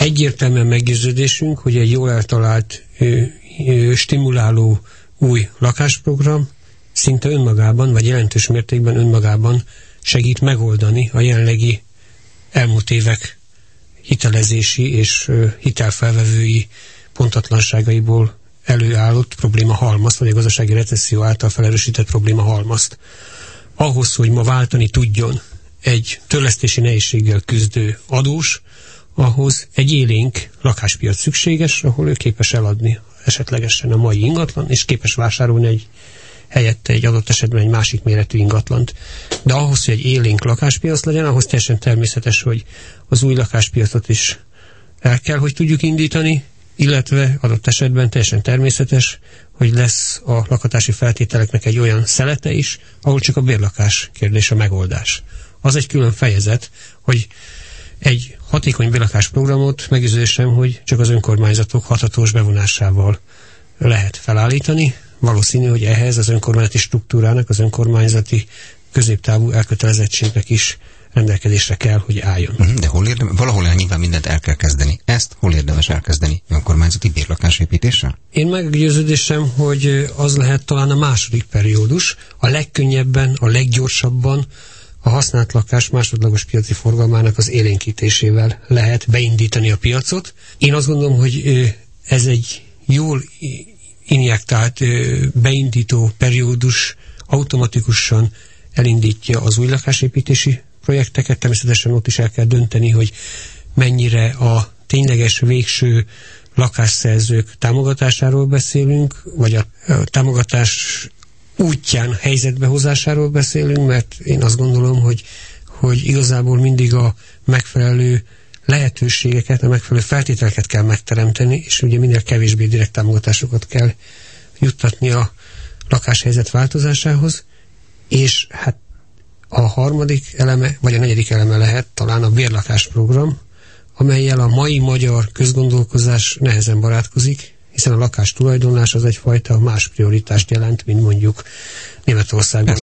Egyértelműen meggyőződésünk, hogy egy jól eltalált, stimuláló új lakásprogram szinte önmagában, vagy jelentős mértékben önmagában segít megoldani a jelenlegi elmúlt évek hitelezési és hitelfelvevői pontatlanságaiból előállott probléma halmazt, vagy a gazdasági recesszió által felerősített probléma halmazt. Ahhoz, hogy ma váltani tudjon egy törlesztési nehézséggel küzdő adós, ahhoz egy élénk lakáspiac szükséges, ahol ő képes eladni esetlegesen a mai ingatlan, és képes vásárolni helyette egy adott esetben egy másik méretű ingatlant. De ahhoz, hogy egy élénk lakáspiac legyen, ahhoz teljesen természetes, hogy az új lakáspiacot is el kell, hogy tudjuk indítani, illetve adott esetben teljesen természetes, hogy lesz a lakhatási feltételeknek egy olyan szelete is, ahol csak a bérlakás kérdés a megoldás. Az egy külön fejezet, hogy egy hatékony bérlakásprogramot meggyőződésem, hogy csak az önkormányzatok hathatós bevonásával lehet felállítani. Valószínű, hogy ehhez az önkormányzati struktúrának, az önkormányzati középtávú elkötelezettségnek is rendelkezésre kell, hogy álljon. De valahol nyilván mindent el kell kezdeni. Ezt hol érdemes elkezdeni? Önkormányzati bérlakásépítéssel? Én meggyőződésem, hogy az lehet talán a második periódus, a legkönnyebben, a leggyorsabban a használt lakás másodlagos piaci forgalmának az élénkítésével lehet beindítani a piacot. Én azt gondolom, hogy ez egy jól injektált beindító periódus automatikusan elindítja az új lakásépítési projekteket. Természetesen ott is el kell dönteni, hogy mennyire a tényleges végső lakásszerzők támogatásáról beszélünk, vagy a támogatás útján helyzetbehozásáról beszélünk, mert én azt gondolom, hogy igazából mindig a megfelelő lehetőségeket, a megfelelő feltételeket kell megteremteni, és ugye minél kevésbé direkt támogatásokat kell juttatni a lakáshelyzet változásához, és hát a harmadik eleme, vagy a negyedik eleme lehet talán a bérlakásprogram, amellyel a mai magyar közgondolkozás nehezen barátkozik, hiszen a lakás tulajdonlás az egyfajta más prioritást jelent, mint mondjuk Németországban.